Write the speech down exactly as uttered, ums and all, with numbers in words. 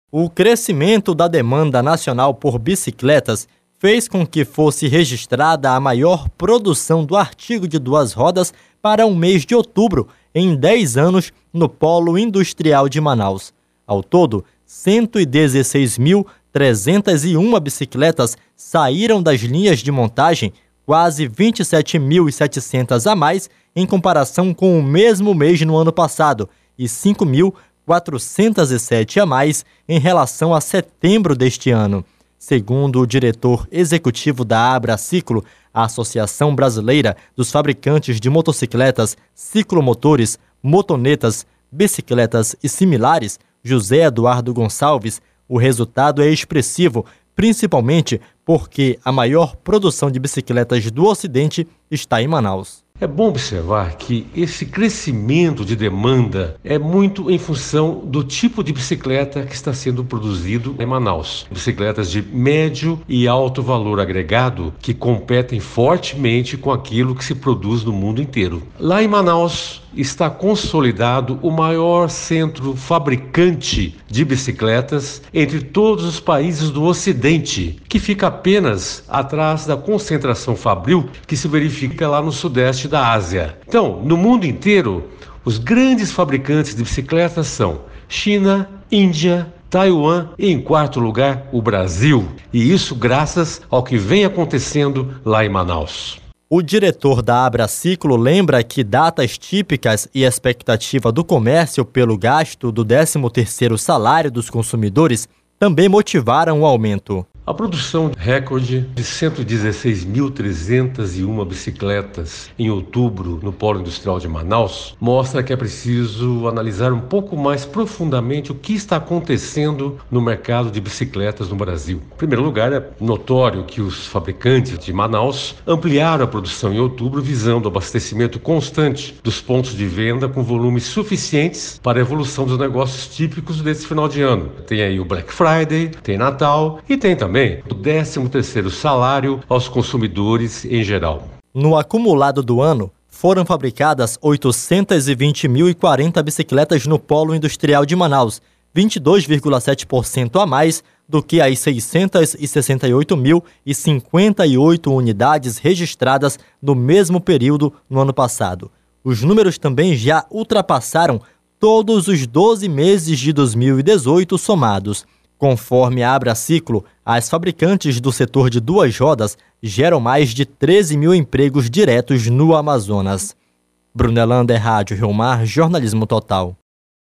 O crescimento da demanda nacional por bicicletas fez com que fosse registrada a maior produção do artigo de duas rodas para o mês de outubro em dez anos no Polo Industrial de Manaus. Ao todo, cento e dezesseis mil trezentas e uma bicicletas saíram das linhas de montagem, quase vinte e sete mil e setecentas a mais em comparação com o mesmo mês no ano passado e cinco mil quatrocentas e sete a mais em relação a setembro deste ano. Segundo o diretor executivo da Abraciclo, a Associação Brasileira dos Fabricantes de Motocicletas, Ciclomotores, Motonetas, Bicicletas e Similares, José Eduardo Gonçalves, o resultado é expressivo, principalmente porque a maior produção de bicicletas do Ocidente está em Manaus. É bom observar que esse crescimento de demanda é muito em função do tipo de bicicleta que está sendo produzido em Manaus. Bicicletas de médio e alto valor agregado que competem fortemente com aquilo que se produz no mundo inteiro. Lá em Manaus está consolidado o maior centro fabricante de bicicletas entre todos os países do Ocidente, que fica apenas atrás da concentração fabril que se verifica lá no sudeste da Ásia. Então, no mundo inteiro, os grandes fabricantes de bicicletas são China, Índia, Taiwan e, em quarto lugar, o Brasil. E isso graças ao que vem acontecendo lá em Manaus. O diretor da Abraciclo lembra que datas típicas e expectativa do comércio pelo gasto do décimo terceiro salário dos consumidores também motivaram o aumento. A produção recorde de cento e dezesseis mil trezentas e uma bicicletas em outubro no Polo Industrial de Manaus mostra que é preciso analisar um pouco mais profundamente o que está acontecendo no mercado de bicicletas no Brasil. Em primeiro lugar, é notório que os fabricantes de Manaus ampliaram a produção em outubro visando o abastecimento constante dos pontos de venda com volumes suficientes para a evolução dos negócios típicos desse final de ano. Tem aí o Black Friday, tem Natal e tem também o décimo terceiro salário aos consumidores em geral. No acumulado do ano, foram fabricadas oitocentos e vinte mil e quarenta bicicletas no Polo Industrial de Manaus, vinte e dois vírgula sete por cento a mais do que as seiscentos e sessenta e oito mil e cinquenta e oito unidades registradas no mesmo período no ano passado. Os números também já ultrapassaram todos os doze meses de dois mil e dezoito somados. Conforme a Abraciclo, as fabricantes do setor de duas rodas geram mais de treze mil empregos diretos no Amazonas. Brunelander, Rádio Rio Mar, Jornalismo Total.